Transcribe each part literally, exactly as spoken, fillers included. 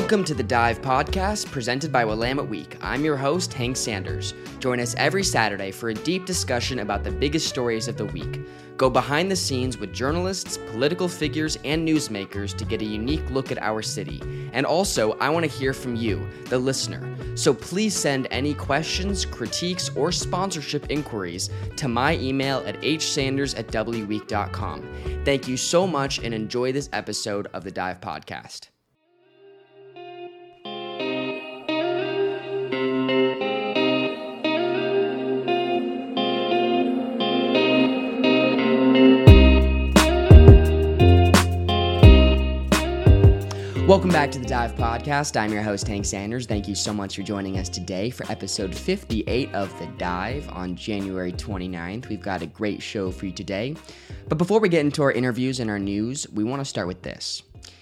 Welcome to the Dive Podcast, presented by Willamette Week. I'm your host, Hank Sanders. Join us every Saturday for a deep discussion about the biggest stories of the week. Go behind the scenes with journalists, political figures, and newsmakers to get a unique look at our city. And also, I want to hear from you, the listener. So please send any questions, critiques, or sponsorship inquiries to my email at h sanders at w week dot com. Thank you so much and enjoy this episode of the Dive Podcast. Welcome back to the Dive Podcast. I'm your host, Hank Sanders. Thank you so much for joining us today for episode fifty-eight of The Dive on January twenty-ninth. We've got a great show for you today. But before we get into our interviews and our news, we want to start with this.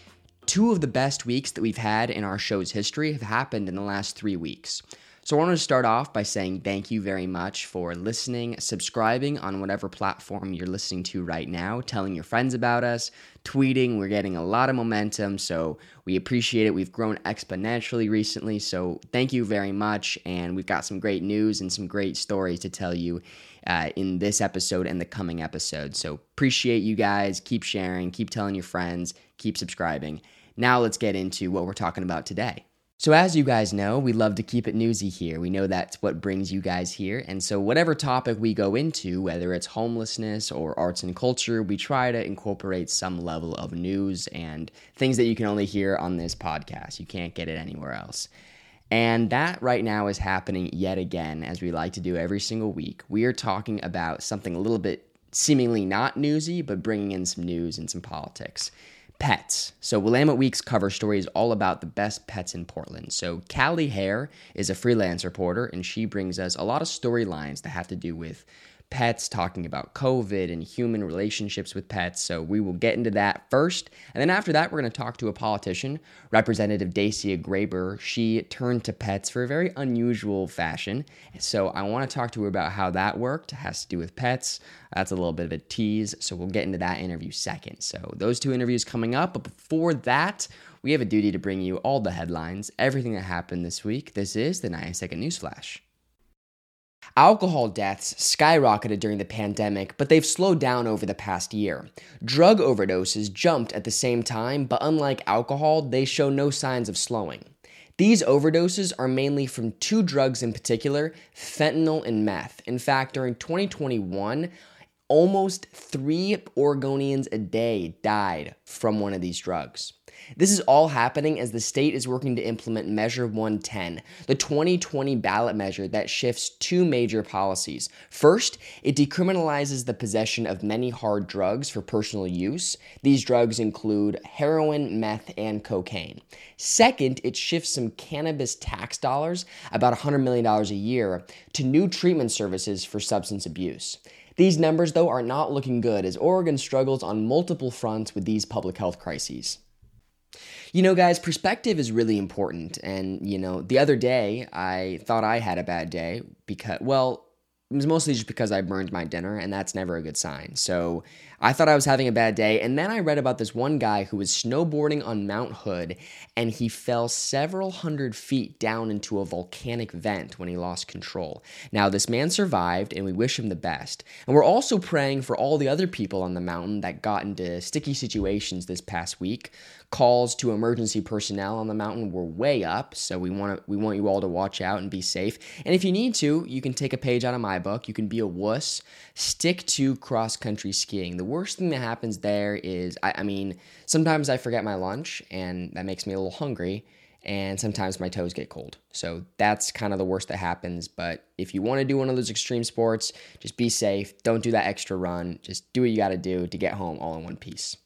Two of the best weeks that we've had in our show's history have happened in the last three weeks. So I wanted to start off by saying thank you very much for listening, subscribing on whatever platform you're listening to right now, telling your friends about us, tweeting. We're getting a lot of momentum, so we appreciate it. We've grown exponentially recently, so thank you very much. And we've got some great news and some great stories to tell you uh, in this episode and the coming episode. So appreciate you guys. Keep sharing, keep telling your friends, keep subscribing. Now let's get into what we're talking about today. So as you guys know, we love to keep it newsy here. We know that's what brings you guys here. And so whatever topic we go into, whether it's homelessness or arts and culture, we try to incorporate some level of news and things that you can only hear on this podcast. You can't get it anywhere else. And that right now is happening yet again, as we like to do every single week. We are talking about something a little bit seemingly not newsy, but bringing in some news and some politics. Pets. So Willamette Week's cover story is all about the best pets in Portland. So Callie Hare is a freelance reporter, and she brings us a lot of storylines that have to do with pets, talking about COVID and human relationships with pets. So we will get into that first. And then after that, we're going to talk to a politician, Representative Dacia Graber. She turned to pets for a very unusual fashion. So I want to talk to her about how that worked. It has to do with pets. That's a little bit of a tease. So we'll get into that interview second. So those two interviews coming up. But before that, we have a duty to bring you all the headlines, everything that happened this week. This is the ninety second News Flash. Alcohol deaths skyrocketed during the pandemic, but they've slowed down over the past year. Drug overdoses jumped at the same time, but unlike alcohol, they show no signs of slowing. These overdoses are mainly from two drugs in particular, fentanyl and meth. In fact, during twenty twenty-one, almost three Oregonians a day died from one of these drugs. This is all happening as the state is working to implement Measure one ten, the twenty twenty ballot measure that shifts two major policies. First, it decriminalizes the possession of many hard drugs for personal use. These drugs include heroin, meth, and cocaine. Second, it shifts some cannabis tax dollars, about one hundred million dollars a year, to new treatment services for substance abuse. These numbers, though, are not looking good as Oregon struggles on multiple fronts with these public health crises. You know, guys, perspective is really important. And, you know, the other day, I thought I had a bad day because, well, it was mostly just because I burned my dinner, and that's never a good sign. So I thought I was having a bad day, and then I read about this one guy who was snowboarding on Mount Hood, and he fell several hundred feet down into a volcanic vent when he lost control. Now, this man survived, and we wish him the best. And we're also praying for all the other people on the mountain that got into sticky situations this past week. Calls to emergency personnel on the mountain were way up, so we want to we want you all to watch out and be safe. And if you need to, you can take a page out of my book. You can be a wuss. Stick to cross-country skiing. The worst thing that happens there is, I, I mean, sometimes I forget my lunch, and that makes me a little hungry, and sometimes my toes get cold. So that's kind of the worst that happens. But if you want to do one of those extreme sports, just be safe. Don't do that extra run. Just do what you got to do to get home all in one piece.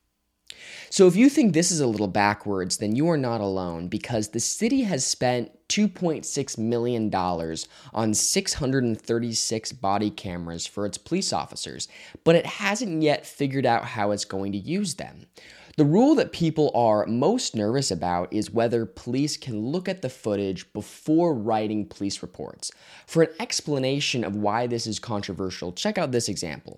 So if you think this is a little backwards, then you are not alone, because the city has spent two point six million dollars on six hundred thirty-six body cameras for its police officers, but it hasn't yet figured out how it's going to use them. The rule that people are most nervous about is whether police can look at the footage before writing police reports. For an explanation of why this is controversial, check out this example.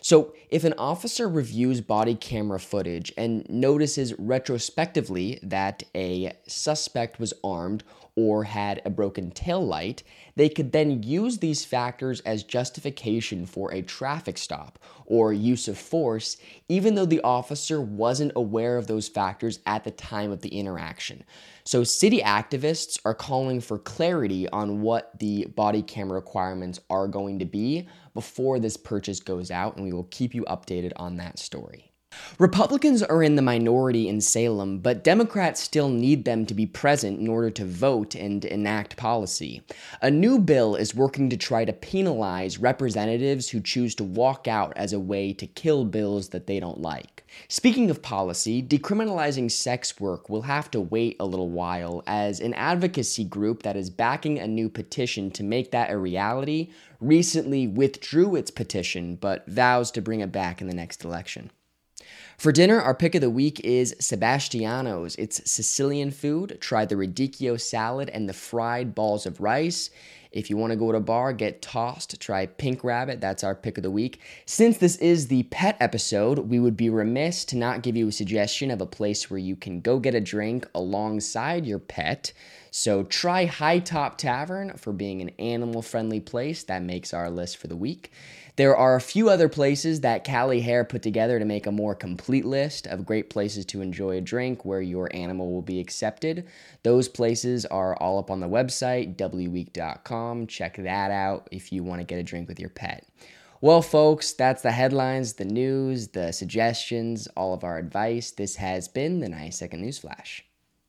So, if an officer reviews body camera footage and notices retrospectively that a suspect was armed or had a broken tail light, they could then use these factors as justification for a traffic stop or use of force, even though the officer wasn't aware of those factors at the time of the interaction. So city activists are calling for clarity on what the body camera requirements are going to be before this purchase goes out, and we will keep you updated on that story. Republicans are in the minority in Salem, but Democrats still need them to be present in order to vote and enact policy. A new bill is working to try to penalize representatives who choose to walk out as a way to kill bills that they don't like. Speaking of policy, decriminalizing sex work will have to wait a little while, as an advocacy group that is backing a new petition to make that a reality recently withdrew its petition, but vows to bring it back in the next election. For dinner, our pick of the week is Sebastiano's. It's Sicilian food. Try the radicchio salad and the fried balls of rice. If you want to go to a bar, get tossed. Try Pink Rabbit. That's our pick of the week. Since this is the pet episode, we would be remiss to not give you a suggestion of a place where you can go get a drink alongside your pet. So try High Top Tavern for being an animal-friendly place. That makes our list for the week. There are a few other places that Callie Hare put together to make a more complete list of great places to enjoy a drink where your animal will be accepted. Those places are all up on the website, w week dot com. Check that out if you want to get a drink with your pet. Well, folks, that's the headlines, the news, the suggestions, all of our advice. This has been the ninety second News Flash.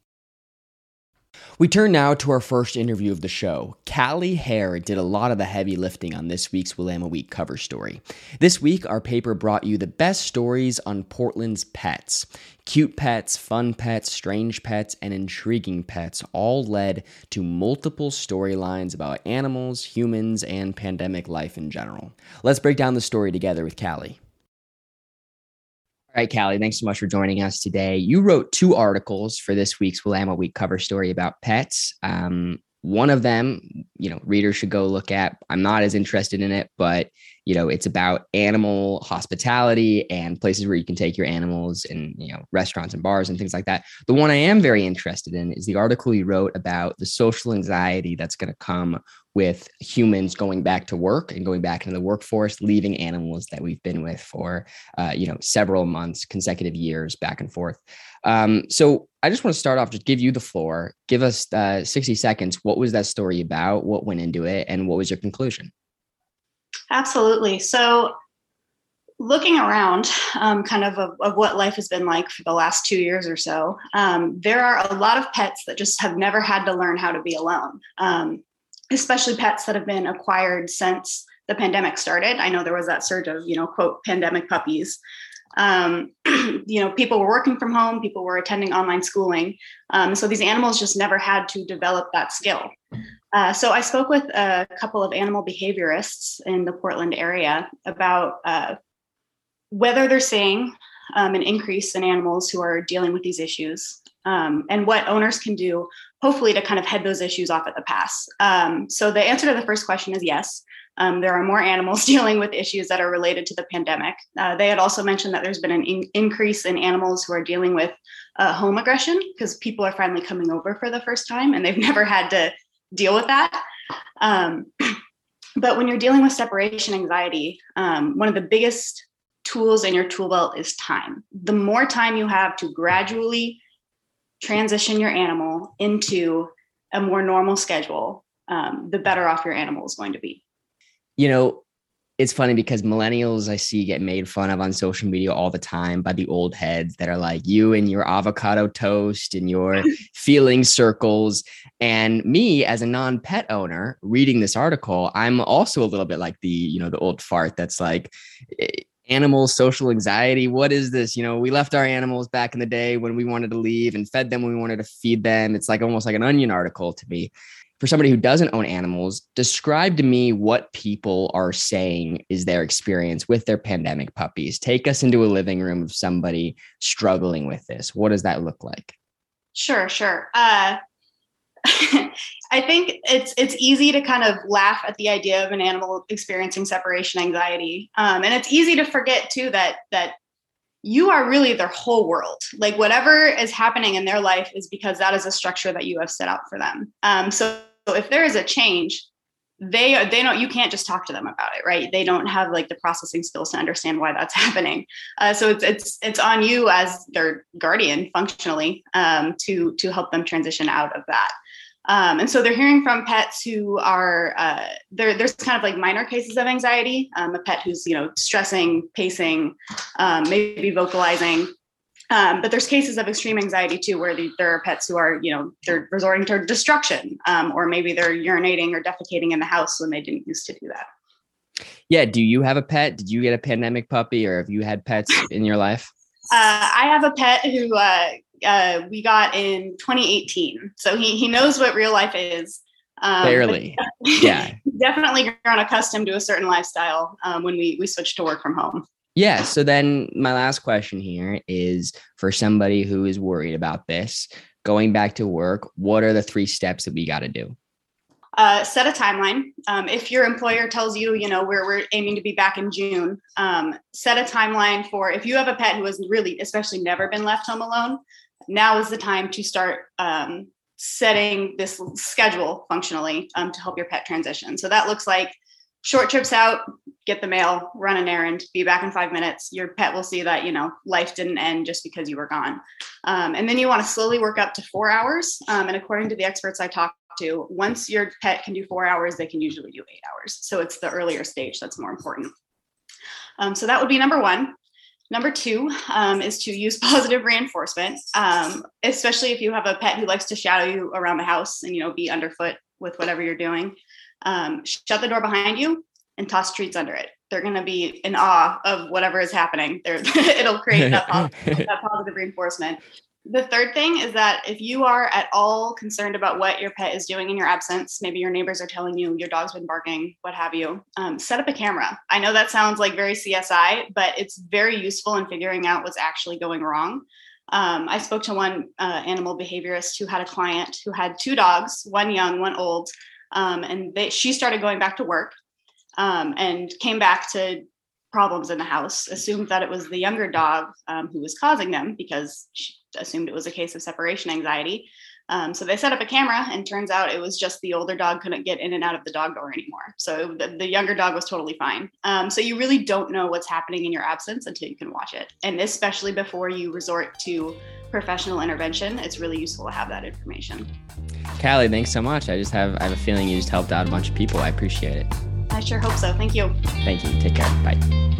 We turn now to our first interview of the show. Callie Hare did a lot of the heavy lifting on this week's Willamette Week cover story. This week, our paper brought you the best stories on Portland's pets. Cute pets, fun pets, strange pets, and intriguing pets all led to multiple storylines about animals, humans, and pandemic life in general. Let's break down the story together with Callie. All right, Callie, thanks so much for joining us today. You wrote two articles for this week's Willamette Week cover story about pets. Um, one of them, you know, readers should go look at. I'm not as interested in it, but, you know, it's about animal hospitality and places where you can take your animals and, you know, restaurants and bars and things like that. The one I am very interested in is the article you wrote about the social anxiety that's going to come with humans going back to work and going back into the workforce, leaving animals that we've been with for, uh, you know, several months, consecutive years, back and forth. Um, so I just want to start off, just give you the floor, give us uh, sixty seconds. What was that story about? What went into it? And what was your conclusion? Absolutely. So looking around um, kind of, of of what life has been like for the last two years or so, um, there are a lot of pets that just have never had to learn how to be alone. Um, especially pets that have been acquired since the pandemic started. I know there was that surge of, you know, quote, pandemic puppies. Um, you know, people were working from home, people were attending online schooling. Um, so these animals just never had to develop that skill. Uh, so I spoke with a couple of animal behaviorists in the Portland area about uh, whether they're seeing um, an increase in animals who are dealing with these issues. Um, and what owners can do, hopefully, to kind of head those issues off at the pass. Um, so the answer to the first question is yes. Um, there are more animals dealing with issues that are related to the pandemic. Uh, they had also mentioned that there's been an in- increase in animals who are dealing with uh, home aggression because people are finally coming over for the first time and they've never had to deal with that. Um, but when you're dealing with separation anxiety, um, one of the biggest tools in your tool belt is time. The more time you have to gradually transition your animal into a more normal schedule, um, the better off your animal is going to be. You know, it's funny because millennials I see get made fun of on social media all the time by the old heads that are like you and your avocado toast and your feeling circles. And me as a non-pet owner reading this article, I'm also a little bit like the, you know, the old fart that's like, animal social anxiety. What is this? You know, we left our animals back in the day when we wanted to leave and fed them when we wanted to feed them. It's like almost like an Onion article to me. For somebody who doesn't own animals, describe to me what people are saying is their experience with their pandemic puppies. Take us into a living room of somebody struggling with this. What does that look like? Sure, sure. Uh, I think it's it's easy to kind of laugh at the idea of an animal experiencing separation anxiety, um, and it's easy to forget too that that you are really their whole world. Like whatever is happening in their life is because that is a structure that you have set out for them. Um, so if there is a change, they they don't. You can't just talk to them about it, right? They don't have like the processing skills to understand why that's happening. Uh, so it's it's it's on you as their guardian, functionally, um, to to help them transition out of that. Um, and so they're hearing from pets who are, uh, there, there's kind of like minor cases of anxiety, um, a pet who's, you know, stressing, pacing, um, maybe vocalizing. Um, but there's cases of extreme anxiety too, where the, there are pets who are, you know, they're resorting to destruction, um, or maybe they're urinating or defecating in the house when they didn't used to do that. Yeah. Do you have a pet? Did you get a pandemic puppy, or have you had pets in your life? Uh, I have a pet who, uh, Uh, we got in twenty eighteen. So he he knows what real life is. Um, Barely. Yeah. Definitely grown accustomed to a certain lifestyle um, when we, we switched to work from home. Yeah. So then my last question here is for somebody who is worried about this, going back to work, what are the three steps that we got to do? Uh, set a timeline. Um, if your employer tells you, you know, we're, we're aiming to be back in June, um, set a timeline for if you have a pet who has really, especially never been left home alone, now is the time to start um, setting this schedule functionally um, to help your pet transition. So that looks like short trips out, get the mail, run an errand, be back in five minutes. Your pet will see that, you know, life didn't end just because you were gone. Um, and then you want to slowly work up to four hours. Um, and according to the experts I talked to, once your pet can do four hours, they can usually do eight hours. So it's the earlier stage that's more important. Um, so that would be number one. Number two um, is to use positive reinforcement, um, especially if you have a pet who likes to shadow you around the house and, you know, be underfoot with whatever you're doing. Um, shut the door behind you and toss treats under it. They're going to be in awe of whatever is happening. They're, it'll create that positive, that positive reinforcement. The third thing is that if you are at all concerned about what your pet is doing in your absence, maybe your neighbors are telling you your dog's been barking, what have you, um, set up a camera. I know that sounds like very C S I, but it's very useful in figuring out what's actually going wrong. Um, I spoke to one uh, animal behaviorist who had a client who had two dogs, one young, one old, um, and they, she started going back to work um, and came back to problems in the house, assumed that it was the younger dog um, who was causing them because she assumed it was a case of separation anxiety. Um, so they set up a camera and turns out it was just the older dog couldn't get in and out of the dog door anymore. So the, the younger dog was totally fine. Um, so you really don't know what's happening in your absence until you can watch it. And especially before you resort to professional intervention, it's really useful to have that information. Callie, thanks so much. I just have, I have a feeling you just helped out a bunch of people. I appreciate it. I sure hope so. Thank you. Thank you. Take care. Bye.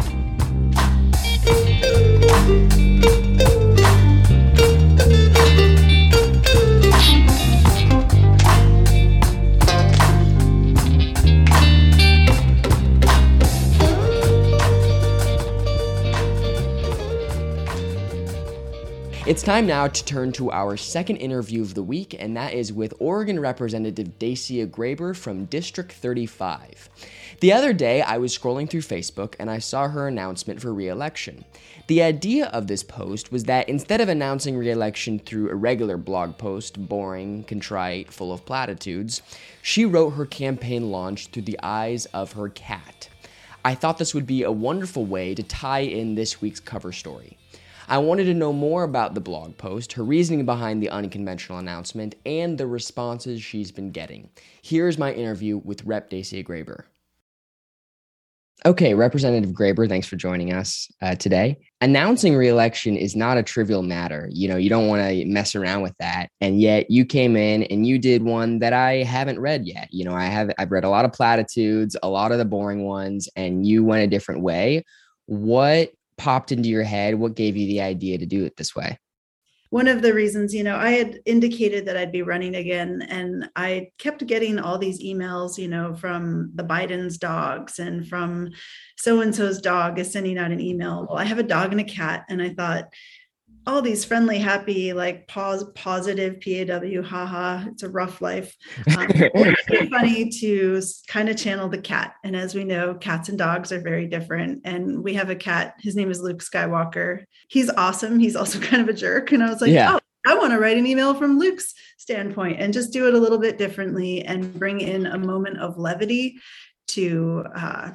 It's time now to turn to our second interview of the week, and that is with Oregon Representative Dacia Graber from District thirty-five. The other day, I was scrolling through Facebook and I saw her announcement for re-election. The idea of this post was that instead of announcing re-election through a regular blog post, boring, contrite, full of platitudes, she wrote her campaign launch through the eyes of her cat. I thought this would be a wonderful way to tie in this week's cover story. I wanted to know more about the blog post, her reasoning behind the unconventional announcement, and the responses she's been getting. Here's my interview with Rep Dacia Graber. Okay, Representative Graber, thanks for joining us uh, today. Announcing re-election is not a trivial matter. You know, you don't want to mess around with that. And yet you came in and you did one that I haven't read yet. You know, I have, I've read a lot of platitudes, a lot of the boring ones, and you went a different way. What popped into your head? What gave you the idea to do it this way? One of the reasons, you know, I had indicated that I'd be running again, and I kept getting all these emails, you know, from the Biden's dogs and from so-and-so's dog is sending out an email. Well, I have a dog and a cat, and I thought, all these friendly, happy, like pause, positive P A W, haha, it's a rough life. Um, it's funny to kind of channel the cat. And as we know, cats and dogs are very different. And we have a cat, his name is Luke Skywalker. He's awesome. He's also kind of a jerk. And I was like, yeah. oh, I want to write an email from Luke's standpoint and just do it a little bit differently and bring in a moment of levity to uh,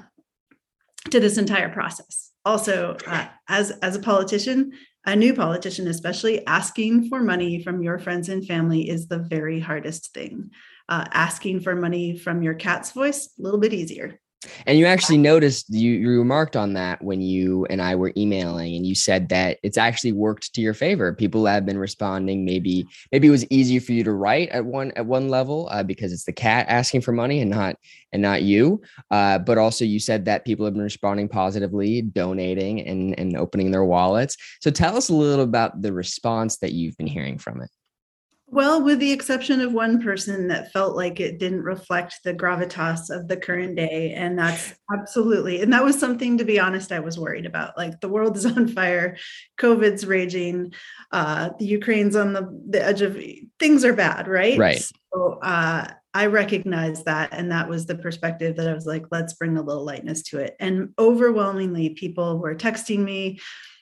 to this entire process. Also, uh, as as a politician, a new politician especially, asking for money from your friends and family is the very hardest thing. Uh, asking for money from your cat's voice, a little bit easier. And you actually noticed, you, you remarked on that when you and I were emailing, and you said that it's actually worked to your favor. People have been responding. Maybe maybe it was easy for you to write at one at one level uh, because it's the cat asking for money and not and not you. Uh, but also you said that people have been responding positively, donating and, and opening their wallets. So tell us a little about the response that you've been hearing from it. Well, with the exception of one person that felt like it didn't reflect the gravitas of the current day. And that's absolutely, and that was something, to be honest, I was worried about. Like, the world is on fire, COVID's raging, uh, the Ukraine's on the, the edge of, things are bad, right? Right. So uh, I recognized that. And that was the perspective that I was like, let's bring a little lightness to it. And overwhelmingly, people were texting me,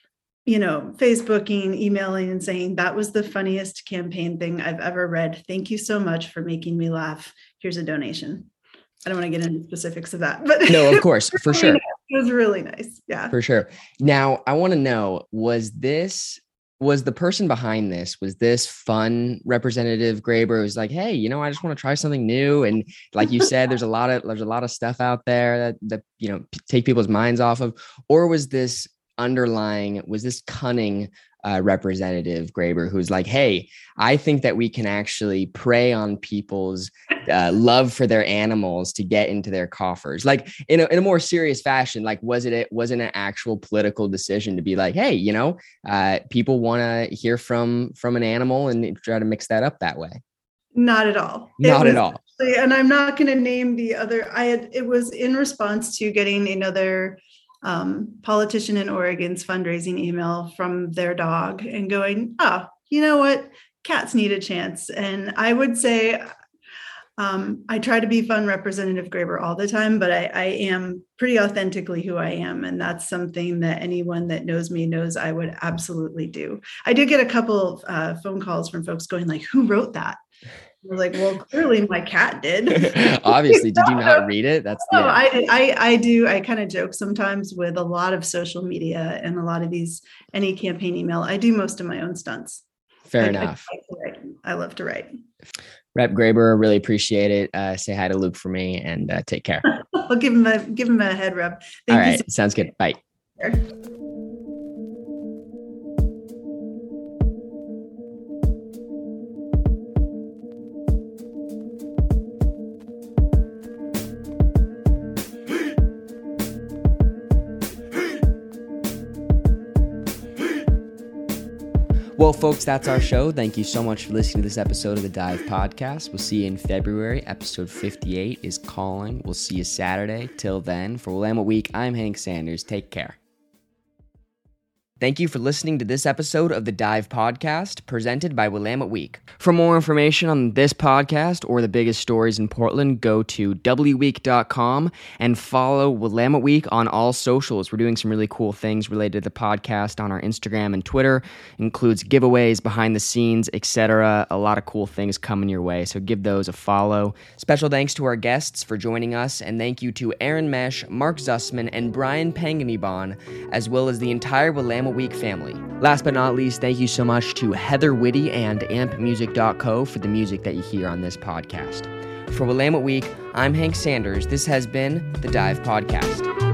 you know, Facebooking, emailing, and saying, that was the funniest campaign thing I've ever read. Thank you so much for making me laugh. Here's a donation. I don't want to get into specifics of that, but no, of course, for really sure. Nice. It was really nice. Yeah, for sure. Now, I want to know, was this, was the person behind this, was this fun Representative Graber who's like, hey, you know, I just want to try something new. And like you said, there's a lot of, there's a lot of stuff out there that, that, you know, take people's minds off of, or was this underlying, was this cunning uh, Representative Graber who's like, hey, I think that we can actually prey on people's uh, love for their animals to get into their coffers, like in a, in a more serious fashion? Like, was it, it wasn't an actual political decision to be like, hey, you know, uh, people want to hear from, from an animal and try to mix that up that way? Not at all. Not was, at all. And I'm not going to name the other, I had, it was in response to getting another um, politician in Oregon's fundraising email from their dog and going, oh, you know what? Cats need a chance. And I would say, um, I try to be fun Representative Graber all the time, but I, I am pretty authentically who I am. And that's something that anyone that knows me knows I would absolutely do. I did get a couple of uh, phone calls from folks going like, who wrote that? We're like, well, clearly my cat did. Obviously, did you not read it? That's no, yeah. I did. I, I do. I kind of joke sometimes with a lot of social media and a lot of these, any campaign email. I do most of my own stunts. Fair I, enough. I, like to I love to write. Rep Graber, really appreciate it. Uh, say hi to Luke for me and uh, take care. I'll give him a give him a head rub. Thank All right, so sounds good. Bye. Sure. Well, folks, that's our show. Thank you so much for listening to this episode of the Dive Podcast. We'll see you in February. Episode fifty-eight is calling. We'll see you Saturday. Till then, for Willamette Week, I'm Hank Sanders. Take care. Thank you for listening to this episode of the Dive Podcast, presented by Willamette Week. For more information on this podcast or the biggest stories in Portland, go to w week dot com and follow Willamette Week on all socials. We're doing some really cool things related to the podcast on our Instagram and Twitter. It includes giveaways, behind the scenes, et cetera. A lot of cool things coming your way, so give those a follow. Special thanks to our guests for joining us, and thank you to Aaron Mesh, Mark Zussman, and Brian Panganibon, as well as the entire Willamette Week family. Last but not least, thank you so much to Heather Whitty and amp music dot co for the music that you hear on this podcast. For Willamette Week, I'm Hank Sanders. This has been the Dive Podcast.